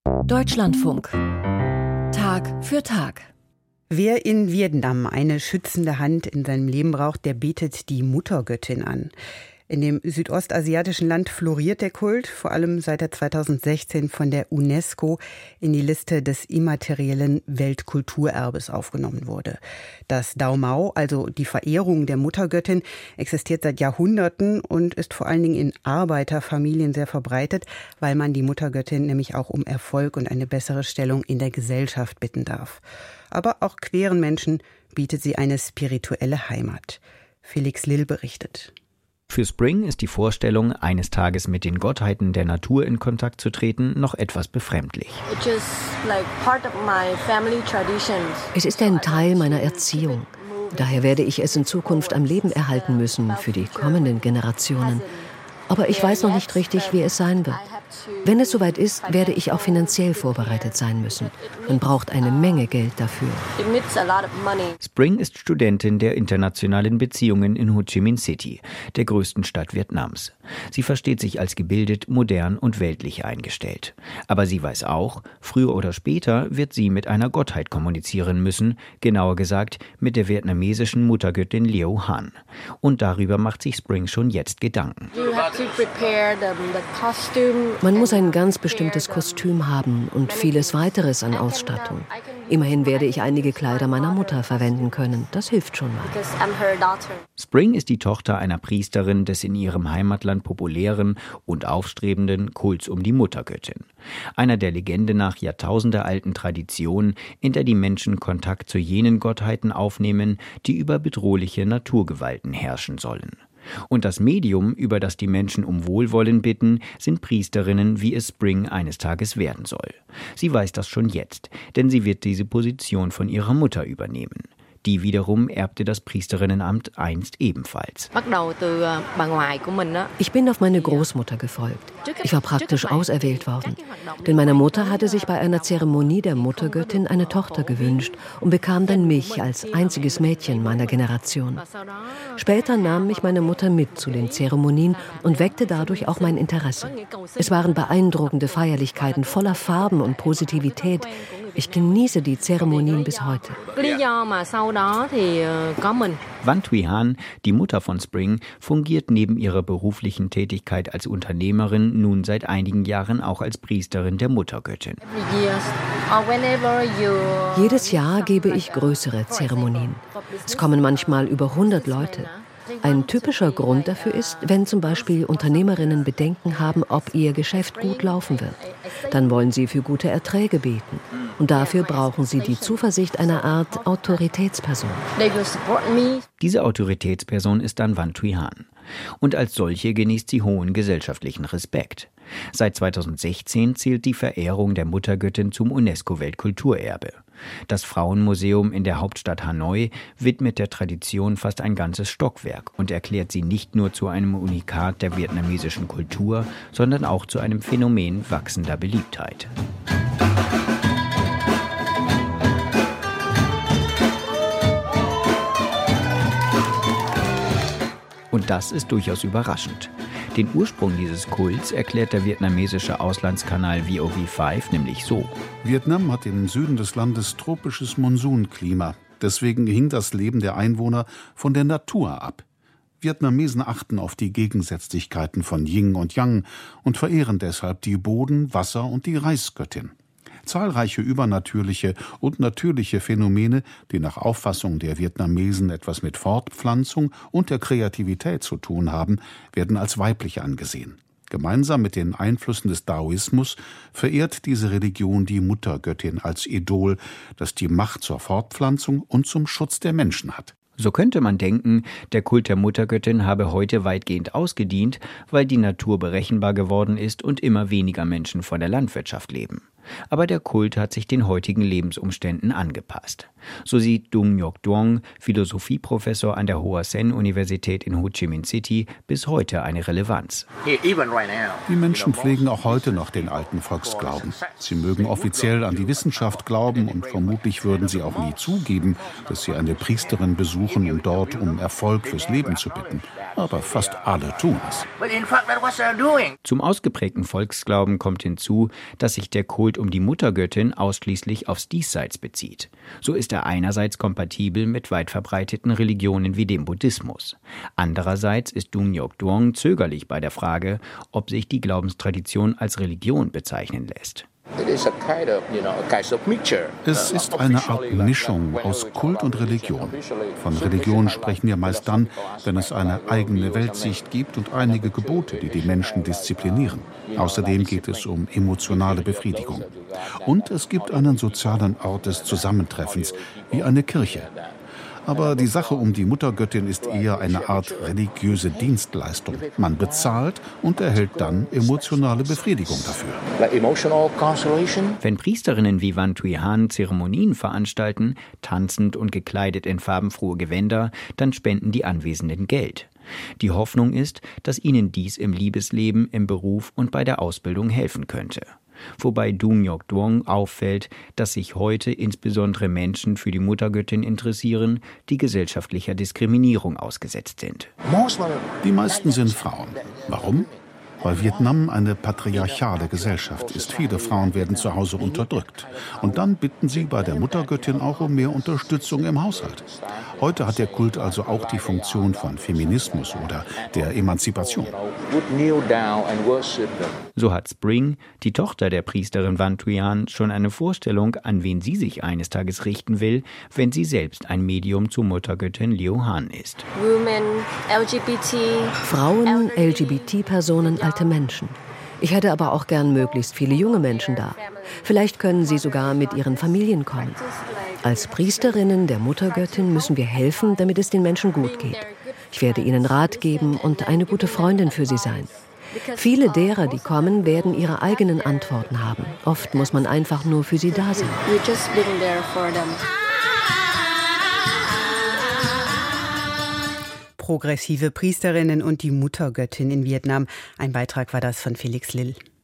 Deutschlandfunk. Tag für Tag. Wer in Vietnam eine schützende Hand in seinem Leben braucht, der betet die Muttergöttin an. In dem südostasiatischen Land floriert der Kult, vor allem seit er 2016 von der UNESCO in die Liste des immateriellen Weltkulturerbes aufgenommen wurde. Das Dao Mao, also die Verehrung der Muttergöttin, existiert seit Jahrhunderten und ist vor allen Dingen in Arbeiterfamilien sehr verbreitet, weil man die Muttergöttin nämlich auch um Erfolg und eine bessere Stellung in der Gesellschaft bitten darf. Aber auch queeren Menschen bietet sie eine spirituelle Heimat. Felix Lill berichtet. Für Spring ist die Vorstellung, eines Tages mit den Gottheiten der Natur in Kontakt zu treten, noch etwas befremdlich. Es ist ein Teil meiner Erziehung. Daher werde ich es in Zukunft am Leben erhalten müssen für die kommenden Generationen. Aber ich weiß noch nicht richtig, wie es sein wird. Wenn es soweit ist, werde ich auch finanziell vorbereitet sein müssen. Man braucht eine Menge Geld dafür. Spring ist Studentin der internationalen Beziehungen in Ho Chi Minh City, der größten Stadt Vietnams. Sie versteht sich als gebildet, modern und weltlich eingestellt. Aber sie weiß auch, früher oder später wird sie mit einer Gottheit kommunizieren müssen, genauer gesagt mit der vietnamesischen Muttergöttin Lieu Han. Und darüber macht sich Spring schon jetzt Gedanken. Man muss ein ganz bestimmtes Kostüm haben und vieles weiteres an Ausstattung. Immerhin werde ich einige Kleider meiner Mutter verwenden können. Das hilft schon mal. Spring ist die Tochter einer Priesterin des in ihrem Heimatland populären und aufstrebenden Kults um die Muttergöttin. Einer der Legende nach jahrtausendealten Traditionen, in der die Menschen Kontakt zu jenen Gottheiten aufnehmen, die über bedrohliche Naturgewalten herrschen sollen. Und das Medium, über das die Menschen um Wohlwollen bitten, sind Priesterinnen, wie es Spring eines Tages werden soll. Sie weiß das schon jetzt, denn sie wird diese Position von ihrer Mutter übernehmen. Die wiederum erbte das Priesterinnenamt einst ebenfalls. Ich bin auf meine Großmutter gefolgt. Ich war praktisch auserwählt worden. Denn meine Mutter hatte sich bei einer Zeremonie der Muttergöttin eine Tochter gewünscht und bekam dann mich als einziges Mädchen meiner Generation. Später nahm mich meine Mutter mit zu den Zeremonien und weckte dadurch auch mein Interesse. Es waren beeindruckende Feierlichkeiten voller Farben und Positivität. Ich genieße die Zeremonien bis heute. Van Thuy Han, die Mutter von Spring, fungiert neben ihrer beruflichen Tätigkeit als Unternehmerin nun seit einigen Jahren auch als Priesterin der Muttergöttin. Jedes Jahr gebe ich größere Zeremonien. Es kommen manchmal über 100 Leute. Ein typischer Grund dafür ist, wenn zum Beispiel Unternehmerinnen Bedenken haben, ob ihr Geschäft gut laufen wird. Dann wollen sie für gute Erträge beten. Und dafür brauchen sie die Zuversicht einer Art Autoritätsperson. Diese Autoritätsperson ist dann Van Thuy Han. Und als solche genießt sie hohen gesellschaftlichen Respekt. Seit 2016 zählt die Verehrung der Muttergöttin zum UNESCO-Weltkulturerbe. Das Frauenmuseum in der Hauptstadt Hanoi widmet der Tradition fast ein ganzes Stockwerk und erklärt sie nicht nur zu einem Unikat der vietnamesischen Kultur, sondern auch zu einem Phänomen wachsender Beliebtheit. Und das ist durchaus überraschend. Den Ursprung dieses Kults erklärt der vietnamesische Auslandskanal VOV5 nämlich so. Vietnam hat im Süden des Landes tropisches Monsunklima. Deswegen hing das Leben der Einwohner von der Natur ab. Vietnamesen achten auf die Gegensätzlichkeiten von Yin und Yang und verehren deshalb die Boden-, Wasser- und die Reisgöttin. Zahlreiche übernatürliche und natürliche Phänomene, die nach Auffassung der Vietnamesen etwas mit Fortpflanzung und der Kreativität zu tun haben, werden als weiblich angesehen. Gemeinsam mit den Einflüssen des Daoismus verehrt diese Religion die Muttergöttin als Idol, das die Macht zur Fortpflanzung und zum Schutz der Menschen hat. So könnte man denken, der Kult der Muttergöttin habe heute weitgehend ausgedient, weil die Natur berechenbar geworden ist und immer weniger Menschen von der Landwirtschaft leben. Aber der Kult hat sich den heutigen Lebensumständen angepasst. So sieht Dung Ngoc Duong, Philosophieprofessor an der Hoa Sen Universität in Ho Chi Minh City, bis heute eine Relevanz. Die Menschen pflegen auch heute noch den alten Volksglauben. Sie mögen offiziell an die Wissenschaft glauben und vermutlich würden sie auch nie zugeben, dass sie eine Priesterin besuchen besuchen, um dort um Erfolg fürs Leben zu bitten. Aber fast alle tun es. Zum ausgeprägten Volksglauben kommt hinzu, dass sich der Kult um die Muttergöttin ausschließlich aufs Diesseits bezieht. So ist er einerseits kompatibel mit weit verbreiteten Religionen wie dem Buddhismus. Andererseits ist Dungnyok Duong zögerlich bei der Frage, ob sich die Glaubenstradition als Religion bezeichnen lässt. Es ist eine Art Mischung aus Kult und Religion. Von Religion sprechen wir meist dann, wenn es eine eigene Weltsicht gibt und einige Gebote, die die Menschen disziplinieren. Außerdem geht es um emotionale Befriedigung. Und es gibt einen sozialen Ort des Zusammentreffens, wie eine Kirche. Aber die Sache um die Muttergöttin ist eher eine Art religiöse Dienstleistung. Man bezahlt und erhält dann emotionale Befriedigung dafür. Wenn Priesterinnen wie Van Thuy Han Zeremonien veranstalten, tanzend und gekleidet in farbenfrohe Gewänder, dann spenden die Anwesenden Geld. Die Hoffnung ist, dass ihnen dies im Liebesleben, im Beruf und bei der Ausbildung helfen könnte. Wobei Dungnyok Duong auffällt, dass sich heute insbesondere Menschen für die Muttergöttin interessieren, die gesellschaftlicher Diskriminierung ausgesetzt sind. Die meisten sind Frauen. Warum? Weil Vietnam eine patriarchale Gesellschaft ist. Viele Frauen werden zu Hause unterdrückt. Und dann bitten sie bei der Muttergöttin auch um mehr Unterstützung im Haushalt. Heute hat der Kult also auch die Funktion von Feminismus oder der Emanzipation. So hat Spring, die Tochter der Priesterin Van Thuy Han, schon eine Vorstellung, an wen sie sich eines Tages richten will, wenn sie selbst ein Medium zur Muttergöttin Liu Han ist. Frauen, LGBT-Personen, alte Menschen. Ich hätte aber auch gern möglichst viele junge Menschen da. Vielleicht können sie sogar mit ihren Familien kommen. Als Priesterinnen der Muttergöttin müssen wir helfen, damit es den Menschen gut geht. Ich werde ihnen Rat geben und eine gute Freundin für sie sein. Viele derer, die kommen, werden ihre eigenen Antworten haben. Oft muss man einfach nur für sie da sein. Progressive Priesterinnen und die Muttergöttin in Vietnam. Ein Beitrag war das von Felix Lill.